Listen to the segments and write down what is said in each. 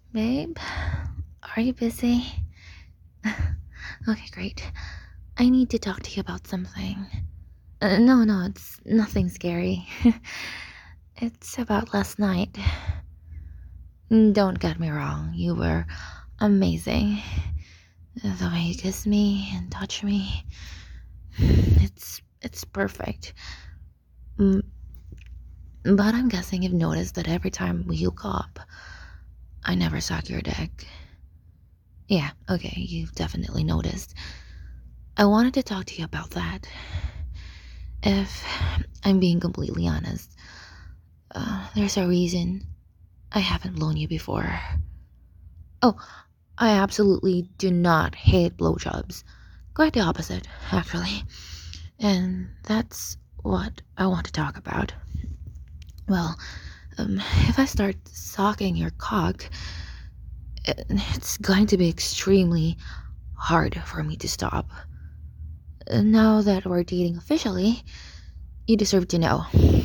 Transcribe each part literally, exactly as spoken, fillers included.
Babe, are you busy? Okay, great. I need to talk to you about something. Uh, no, no, it's nothing scary. It's about last night. Mm, Don't get me wrong, you were amazing. The way you kiss me and touch me, it's it's perfect. Mm, But I'm guessing you've noticed that every time we hook up, I never suck your dick. Yeah, okay, you've definitely noticed. I wanted to talk to you about that. If I'm being completely honest, uh, there's a reason I haven't blown you before. Oh, I absolutely do not hate blowjobs. Quite the opposite, actually. And that's what I want to talk about. Well, um, if I start sucking your cock, it- it's going to be extremely hard for me to stop. Uh, Now that we're dating officially, you deserve to know.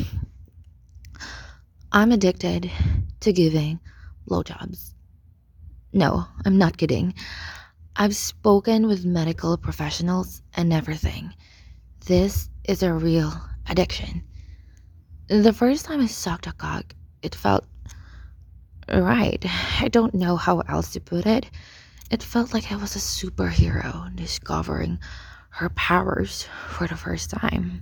I'm addicted to giving blowjobs. No, I'm not kidding. I've spoken with medical professionals and everything. This is a real addiction. The first time I sucked a cock, it felt right. I don't know how else to put it. It felt like I was a superhero discovering her powers for the first time.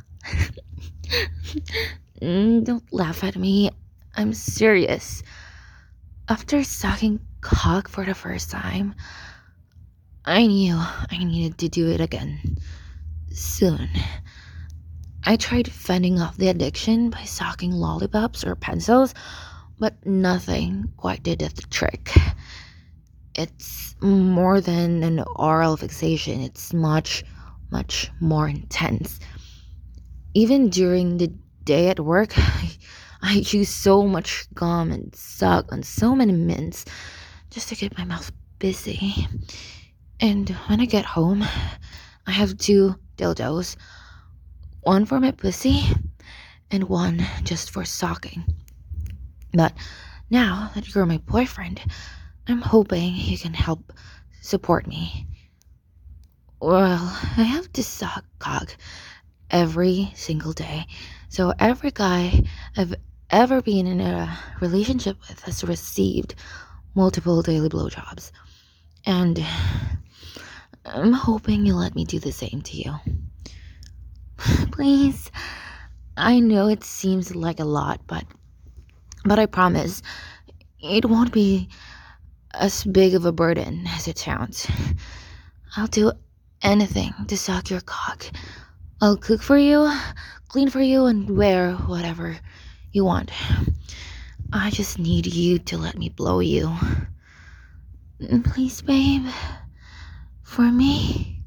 Mm, Don't laugh at me. I'm serious. After sucking cock for the first time, I knew I needed to do it again. Soon. I tried fending off the addiction by sucking lollipops or pencils, but nothing quite did the trick. It's more than an oral fixation, it's much, much more intense. Even during the day at work, I, I use so much gum and suck on so many mints just to keep my mouth busy. And when I get home, I have two dildos, one for my pussy and one just for sucking. But now that you're my boyfriend, I'm hoping you can help support me. Well, I have to suck cock every single day. So every guy I've ever been in a relationship with has received multiple daily blowjobs. And I'm hoping you'll let me do the same to you. Please. I know it seems like a lot, but but I promise it won't be as big of a burden as it sounds. I'll do anything to suck your cock. I'll cook for you, clean for you, and wear whatever you want. I just need you to let me blow you. Please, babe. For me?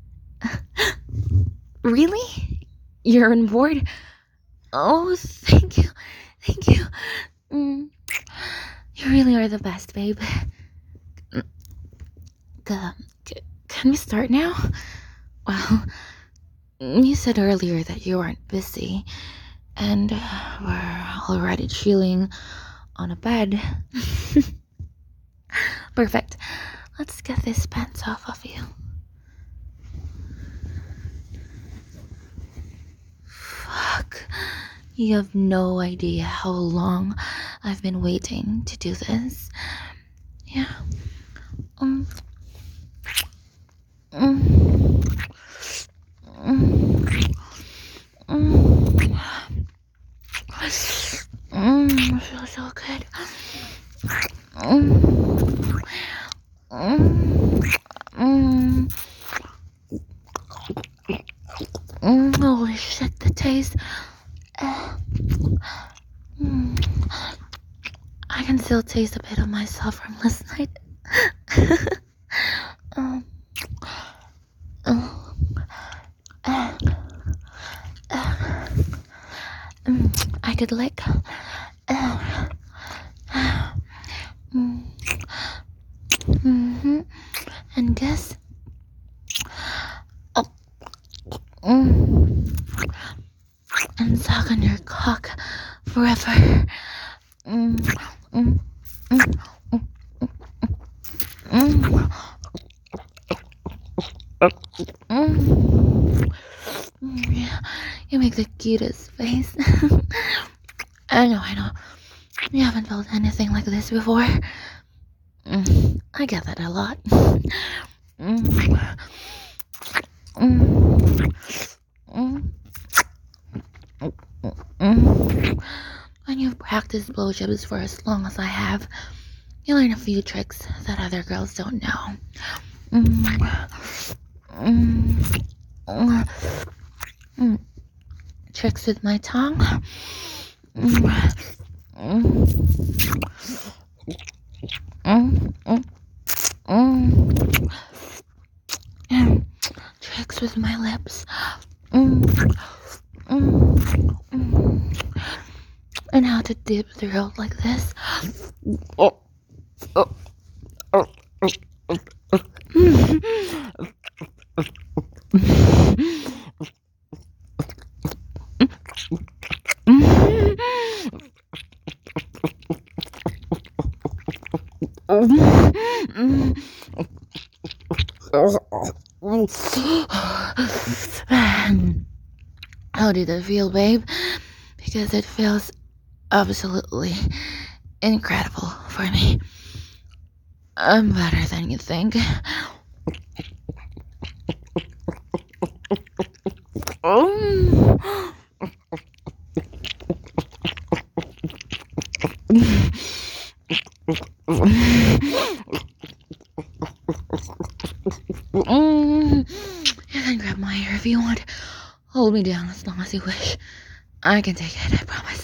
Really? You're on board? Oh, thank you. Thank you. Mm, you really are the best, babe. G- c- can we start now? Well, you said earlier that you weren't busy, and uh, we're already chilling on a bed. Perfect. Let's get this pants off of you. Fuck. You have no idea how long I've been waiting to do this. Yeah. Um. Mm, mm, mm, mm, I feel so good. Mm, mm, mm, mm, holy shit, the taste. Uh, mm, I can still taste a bit of myself from last night. um, uh, uh, uh, mm, I could lick. Uh, mm, mm-hmm. And guess. Oh, mm, and suck on your cock forever. Mm, mm, mm, mm. cutest face. I know, I know. You haven't felt anything like this before. Mm, I get that a lot. Mm, mm, mm, mm. When you've practiced blowjobs for as long as I have, you learn a few tricks that other girls don't know. Mm, mm, mm, mm. Tricks with my tongue. Mm, mm, mm, mm, mm. Mm. Tricks with my lips. Mm, mm, mm. And how to dip throat like this. Oh, oh, oh, oh, oh. How did it feel, babe? Because it feels absolutely incredible for me. I'm better than you think. Oh. Mm. You can grab my hair if you want. Hold me down as long as you wish. I can take it, I promise.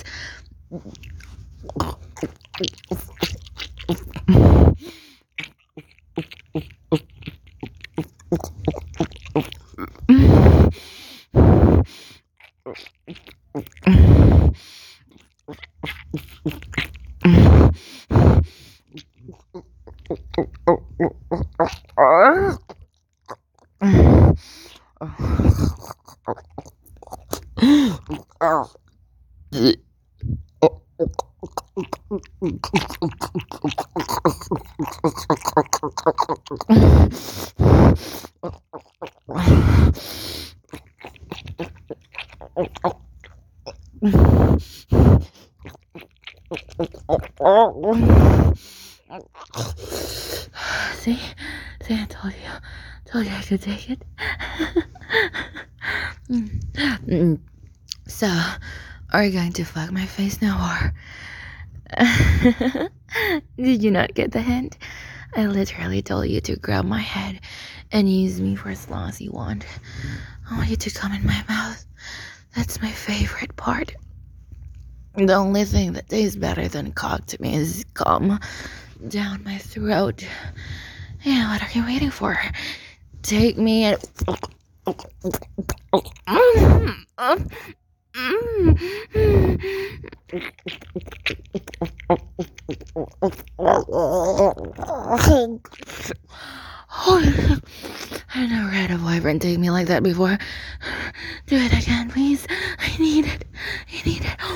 See? See, I told you. Told you I could take it. Mm. So, are you going to fuck my face now, or... Did you not get the hint? I literally told you to grab my head and use me for as long as you want. I want you to come in my mouth. That's my favorite part. The only thing that tastes better than cock to me is cum down my throat. Yeah, what are you waiting for? Take me and... Oh, I never had a boyfriend take me like that before. Do it again, please. I need it. I need it.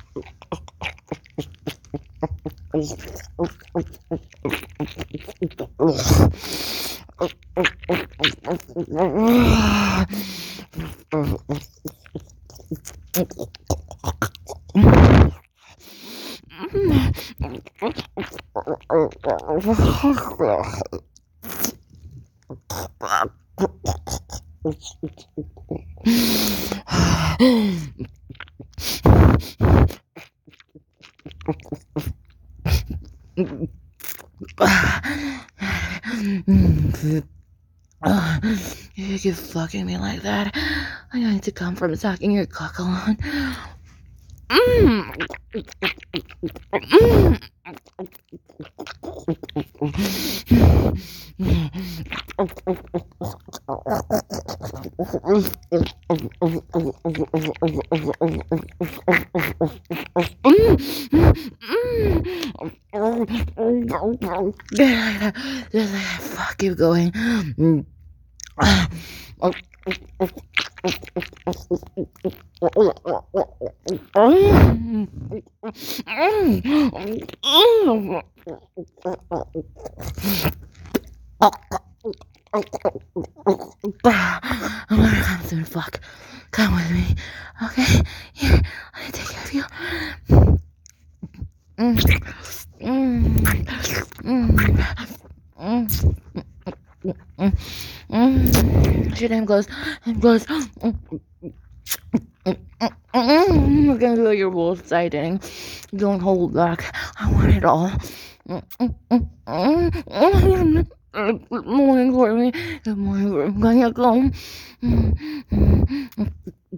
You keep fucking me like that, I'm going to come from sucking your cock alone. Mm. Mm. Just fuck, keep going. I'm gonna come soon, fuck. Come with me. Okay? Here, let me take care of you. Mm, mm, mm, mm, mm, mm. Shit, I'm close. I'm close. Mm, mm, mm, mm. We're gonna do your both siding. Don't hold back. I want it all. Mm, mm, mm, mm, mm. Good morning, Courtney. Good morning, where I'm gonna go. Mm, mm, mm,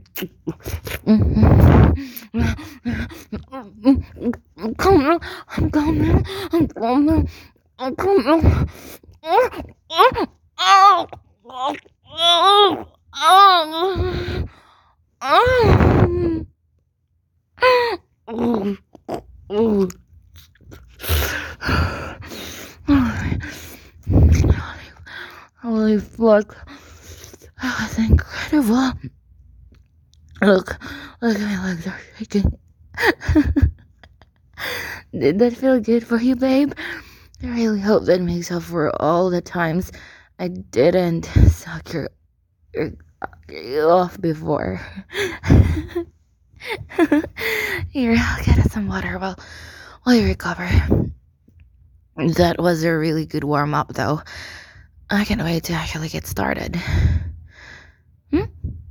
mm. I'm coming. I'm coming. I'm coming. I'm coming. Oh, oh, oh, oh, oh, oh, oh. Oh, oh. Holy fuck. That was incredible. Look, look at my legs are shaking. Did that feel good for you, babe? I really hope that makes up for all the times I didn't suck your, your, your off before. Here, I'll get us some water while, while you recover. That was a really good warm up, though. I can't wait to actually get started. Hmm?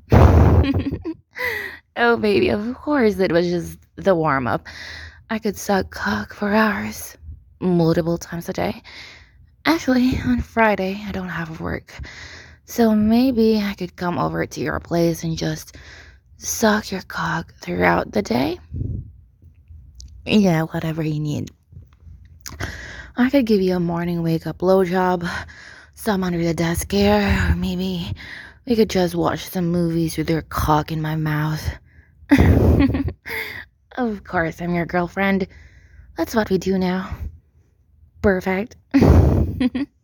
Oh, baby, of course it was just the warm up. I could suck cock for hours, multiple times a day. Actually, on Friday, I don't have work. So maybe I could come over to your place and just suck your cock throughout the day. Yeah, whatever you need. I could give you a morning wake up blowjob, some under the desk care, or maybe we could just watch some movies with your cock in my mouth. Of course, I'm your girlfriend. That's what we do now. Perfect.